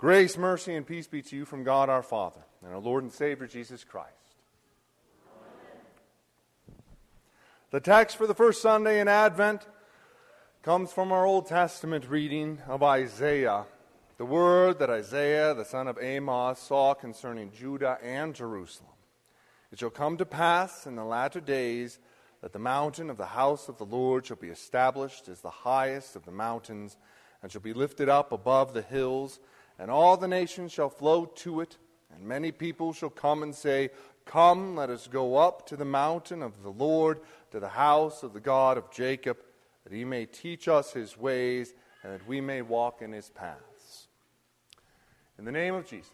Grace, mercy, and peace be to you from God our Father and our Lord and Savior Jesus Christ. Amen. The text for the first Sunday in Advent comes from our Old Testament reading of Isaiah, the word that Isaiah, the son of Amos, saw concerning Judah and Jerusalem. It shall come to pass in the latter days that the mountain of the house of the Lord shall be established as the highest of the mountains, and shall be lifted up above the hills, and all the nations shall flow to it, and many people shall come and say, Come, let us go up to the mountain of the Lord, to the house of the God of Jacob, that he may teach us his ways, and that we may walk in his paths. In the name of Jesus.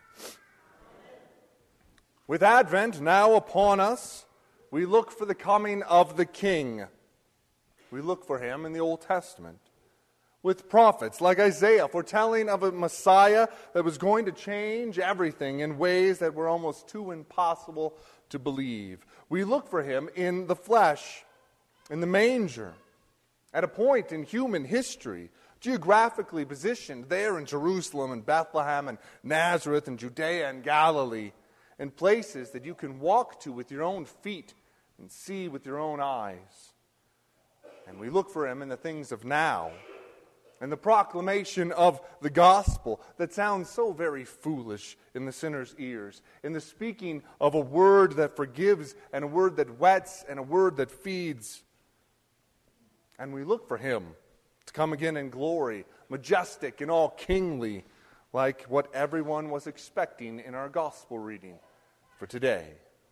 With Advent now upon us, we look for the coming of the King. We look for him in the Old Testament, with prophets like Isaiah foretelling of a Messiah that was going to change everything in ways that were almost too impossible to believe. We look for him in the flesh, in the manger, at a point in human history, geographically positioned there in Jerusalem and Bethlehem and Nazareth and Judea and Galilee, in places that you can walk to with your own feet and see with your own eyes. And we look for him in the things of now, and the proclamation of the gospel that sounds so very foolish in the sinner's ears, in the speaking of a word that forgives and a word that wets and a word that feeds. And we look for him to come again in glory, majestic and all kingly, like what everyone was expecting in our gospel reading for today.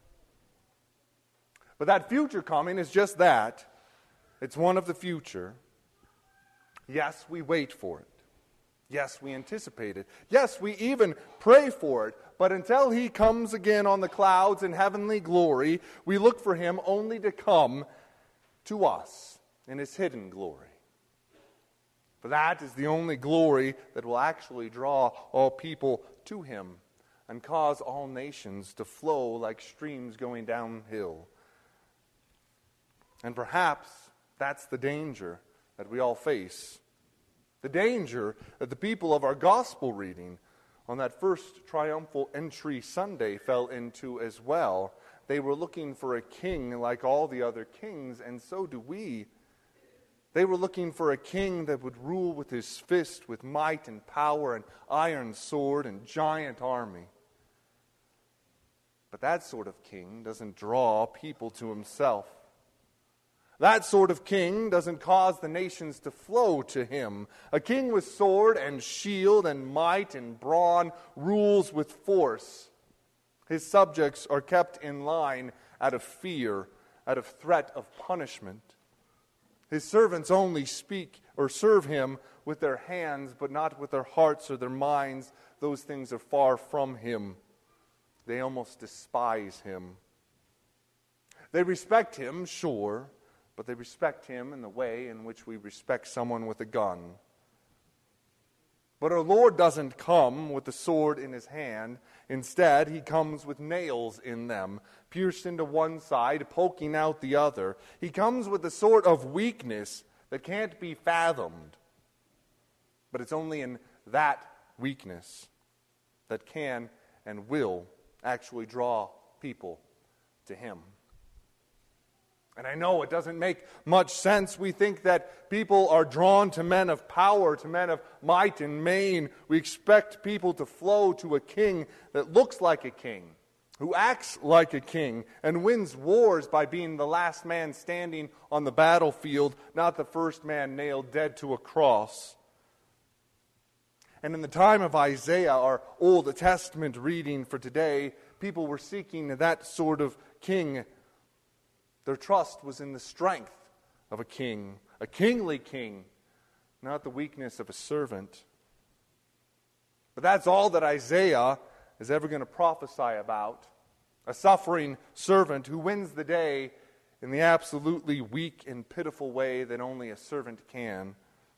But that future coming is just that. It's one of the future. Yes, we wait for it. Yes, we anticipate it. Yes, we even pray for it. But until he comes again on the clouds in heavenly glory, we look for him only to come to us in his hidden glory. For that is the only glory that will actually draw all people to him and cause all nations to flow like streams going downhill. And perhaps that's the danger that we all face. The danger that the people of our gospel reading on that first triumphal entry Sunday fell into as well. They were looking for a king like all the other kings, and so do we. They were looking for a king that would rule with his fist, with might and power and iron sword and giant army. But that sort of king doesn't draw people to himself. That sort of king doesn't cause the nations to flow to him. A king with sword and shield and might and brawn rules with force. His subjects are kept in line out of fear, out of threat of punishment. His servants only speak or serve him with their hands, but not with their hearts or their minds. Those things are far from him. They almost despise him. They respect him, sure, but they respect him in the way in which we respect someone with a gun. But our Lord doesn't come with the sword in his hand. Instead, he comes with nails in them, pierced into one side, poking out the other. He comes with a sort of weakness that can't be fathomed. But it's only in that weakness that can and will actually draw people to him. And I know it doesn't make much sense. We think that people are drawn to men of power, to men of might and main. We expect people to flow to a king that looks like a king, who acts like a king, and wins wars by being the last man standing on the battlefield, not the first man nailed dead to a cross. And in the time of Isaiah, our Old Testament reading for today, people were seeking that sort of king. Their trust was in the strength of a king, a kingly king, not the weakness of a servant. But that's all that Isaiah is ever going to prophesy about. A suffering servant who wins the day in the absolutely weak and pitiful way that only a servant can.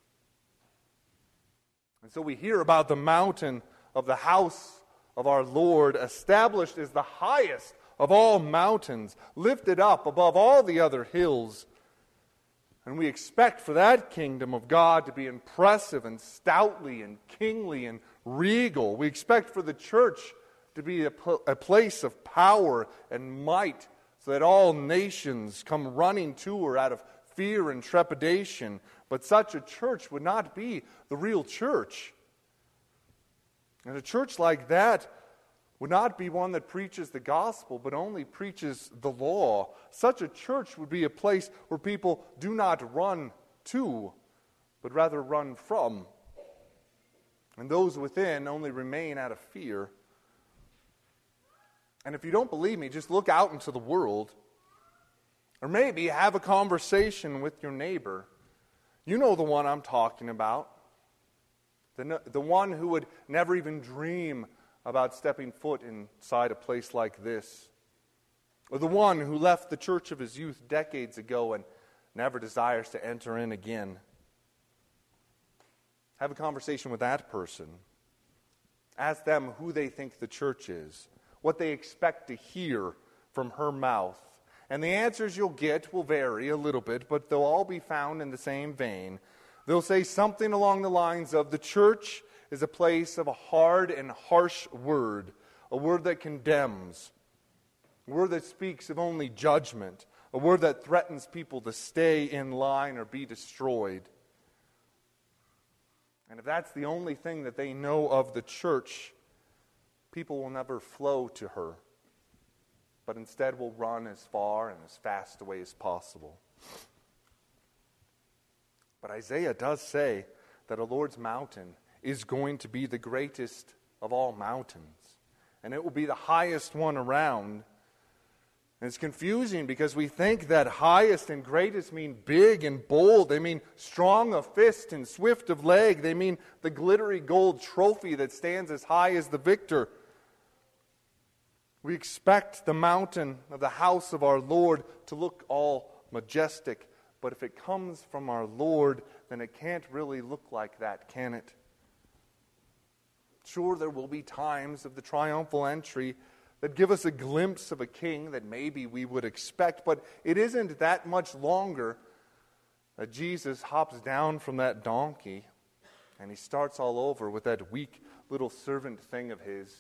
And so we hear about the mountain of the house of our Lord, established as the highest of all mountains, lifted up above all the other hills. And we expect for that kingdom of God to be impressive and stoutly and kingly and regal. We expect for the church to be a place of power and might, so that all nations come running to her out of fear and trepidation. But such a church would not be the real church. And a church like that would not be one that preaches the gospel, but only preaches the law. Such a church would be a place where people do not run to, but rather run from. And those within only remain out of fear. And if you don't believe me, just look out into the world. Or maybe have a conversation with your neighbor. You know the one I'm talking about. The one who would never even dream about stepping foot inside a place like this. Or the one who left the church of his youth decades ago and never desires to enter in again. Have a conversation with that person. Ask them who they think the church is, what they expect to hear from her mouth. And the answers you'll get will vary a little bit, but they'll all be found in the same vein. They'll say something along the lines of, the church is a place of a hard and harsh word, a word that condemns, a word that speaks of only judgment, a word that threatens people to stay in line or be destroyed. And if that's the only thing that they know of the church, people will never flow to her, but instead will run as far and as fast away as possible. But Isaiah does say that our Lord's mountain is going to be the greatest of all mountains, and it will be the highest one around. And it's confusing because we think that highest and greatest mean big and bold. They mean strong of fist and swift of leg. They mean the glittery gold trophy that stands as high as the victor. We expect the mountain of the house of our Lord to look all majestic, but if it comes from our Lord, then it can't really look like that, can it? Sure, there will be times of the triumphal entry that give us a glimpse of a king that maybe we would expect, but it isn't that much longer that Jesus hops down from that donkey and he starts all over with that weak little servant thing of his.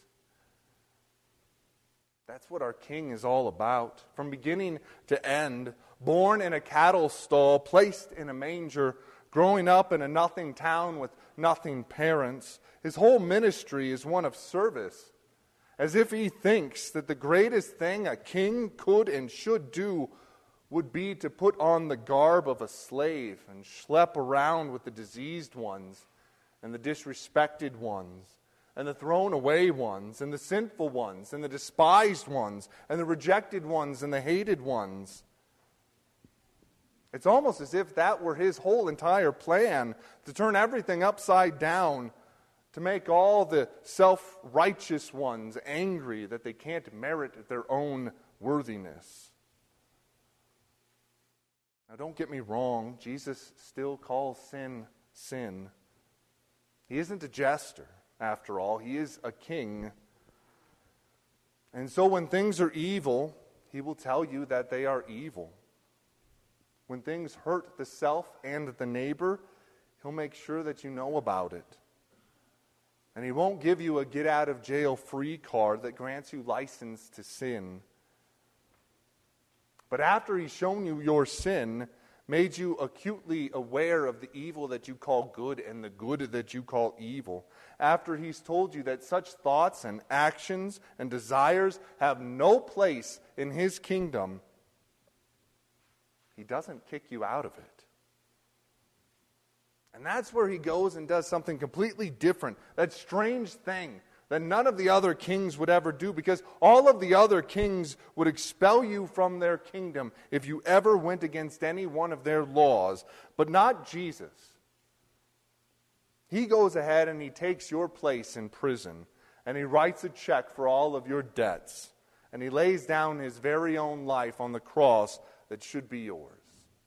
That's what our King is all about. From beginning to end, born in a cattle stall, placed in a manger, growing up in a nothing town with nothing parents, his whole ministry is one of service, as if he thinks that the greatest thing a king could and should do would be to put on the garb of a slave and schlep around with the diseased ones and the disrespected ones, and the thrown away ones, and the sinful ones, and the despised ones, and the rejected ones, and the hated ones. It's almost as if that were his whole entire plan, to turn everything upside down, to make all the self-righteous ones angry that they can't merit their own worthiness. Now, don't get me wrong, Jesus still calls sin, sin. He isn't a jester. After all, he is a king. And so when things are evil, he will tell you that they are evil. When things hurt the self and the neighbor, he'll make sure that you know about it. And he won't give you a get-out-of-jail-free card that grants you license to sin. But after he's shown you your sin, made you acutely aware of the evil that you call good and the good that you call evil, after he's told you that such thoughts and actions and desires have no place in his kingdom, he doesn't kick you out of it. And that's where he goes and does something completely different, that strange thing that none of the other kings would ever do, because all of the other kings would expel you from their kingdom if you ever went against any one of their laws, but not Jesus. He goes ahead and he takes your place in prison, and he writes a check for all of your debts, and he lays down his very own life on the cross that should be yours.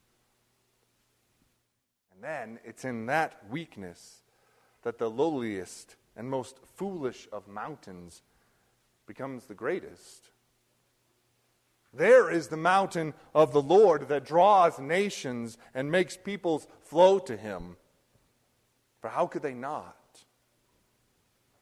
And then it's in that weakness that the lowliest and most foolish of mountains becomes the greatest. There is the mountain of the Lord that draws nations and makes peoples flow to him. For how could they not?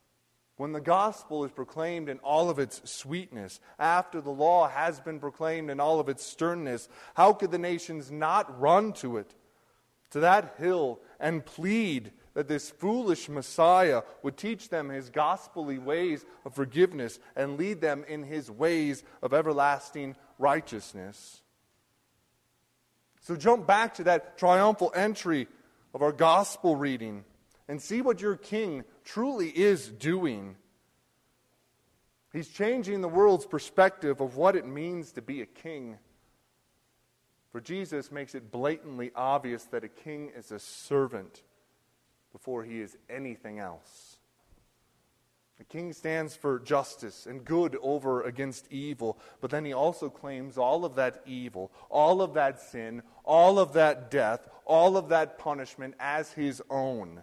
When the gospel is proclaimed in all of its sweetness, after the law has been proclaimed in all of its sternness, how could the nations not run to it, to that hill, and plead that this foolish Messiah would teach them his gospel-y ways of forgiveness and lead them in his ways of everlasting righteousness? So jump back to that triumphal entry of our gospel reading and see what your King truly is doing. He's changing the world's perspective of what it means to be a king. For Jesus makes it blatantly obvious that a king is a servant before he is anything else. The king stands for justice and good over against evil, but then he also claims all of that evil, all of that sin, all of that death, all of that punishment as his own.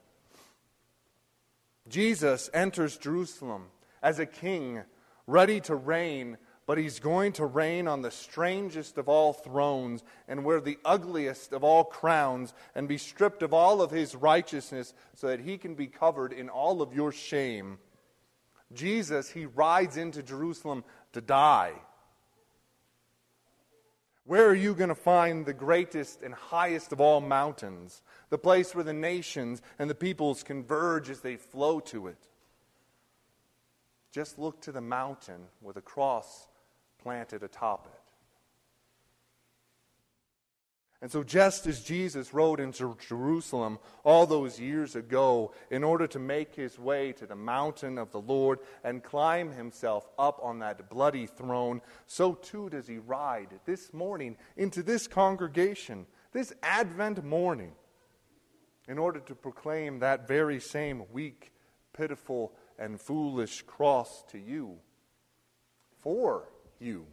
Jesus enters Jerusalem as a king, ready to reign, but he's going to reign on the strangest of all thrones and wear the ugliest of all crowns and be stripped of all of his righteousness so that he can be covered in all of your shame. Jesus, he rides into Jerusalem to die. Where are you going to find the greatest and highest of all mountains? The place where the nations and the peoples converge as they flow to it. Just look to the mountain with a cross planted atop it. And so just as Jesus rode into Jerusalem all those years ago in order to make his way to the mountain of the Lord and climb himself up on that bloody throne, so too does he ride this morning into this congregation, this Advent morning, in order to proclaim that very same weak, pitiful, and foolish cross to you, for you.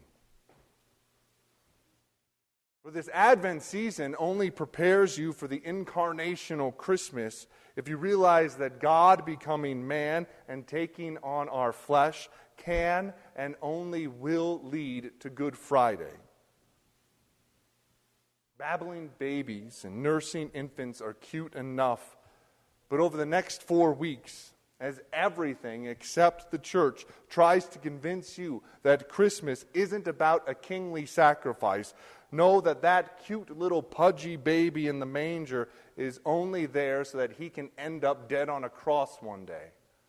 For this Advent season only prepares you for the incarnational Christmas if you realize that God becoming man and taking on our flesh can and only will lead to Good Friday. Babbling babies and nursing infants are cute enough, but over the next 4 weeks, as everything except the church tries to convince you that Christmas isn't about a kingly sacrifice, know that that cute little pudgy baby in the manger is only there so that he can end up dead on a cross one day.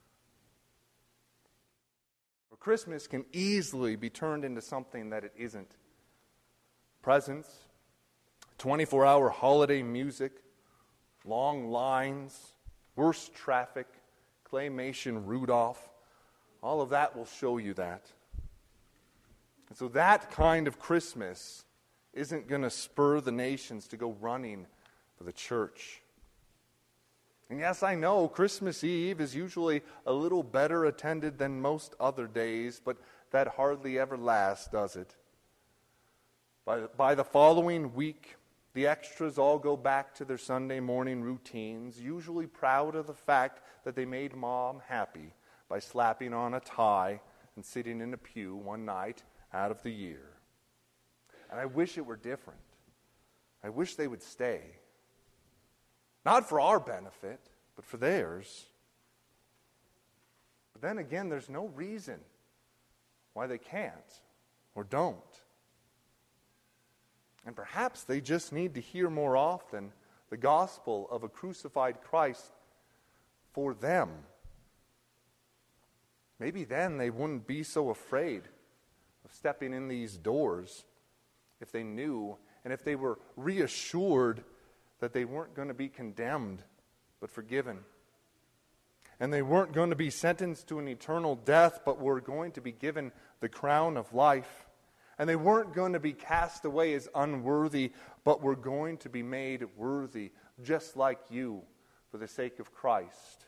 For Christmas can easily be turned into something that it isn't. Presents, 24-hour holiday music, long lines, worse traffic, claymation Rudolph, all of that will show you that. And so that kind of Christmas isn't going to spur the nations to go running for the church. And yes, I know Christmas Eve is usually a little better attended than most other days, but that hardly ever lasts, does it? By the following week, the extras all go back to their Sunday morning routines, usually proud of the fact that they made Mom happy by slapping on a tie and sitting in a pew one night out of the year. And I wish it were different. I wish they would stay. Not for our benefit, but for theirs. But then again, there's no reason why they can't or don't. And perhaps they just need to hear more often the gospel of a crucified Christ for them. Maybe then they wouldn't be so afraid of stepping in these doors if they knew and if they were reassured that they weren't going to be condemned but forgiven. And they weren't going to be sentenced to an eternal death but were going to be given the crown of life. And they weren't going to be cast away as unworthy, but were going to be made worthy, just like you, for the sake of Christ.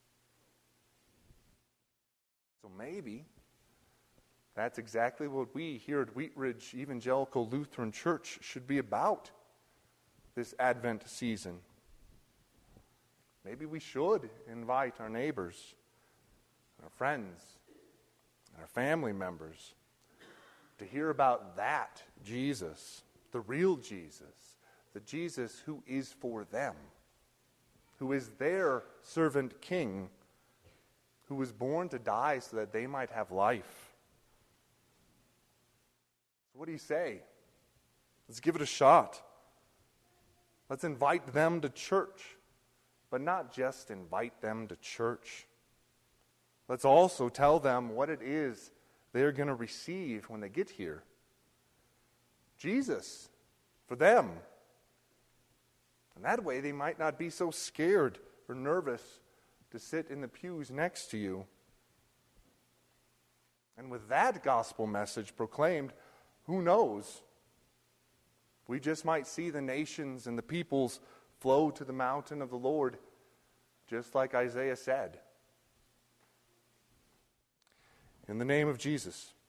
So maybe that's exactly what we here at Wheat Ridge Evangelical Lutheran Church should be about this Advent season. Maybe we should invite our neighbors, our friends, our family members to hear about that Jesus, the real Jesus, the Jesus who is for them, who is their servant king, who was born to die so that they might have life. So what do you say? Let's give it a shot. Let's invite them to church, but not just invite them to church. Let's also tell them what it is they're going to receive when they get here. Jesus for them. And that way they might not be so scared or nervous to sit in the pews next to you. And with that gospel message proclaimed, who knows? We just might see the nations and the peoples flow to the mountain of the Lord, just like Isaiah said. In the name of Jesus.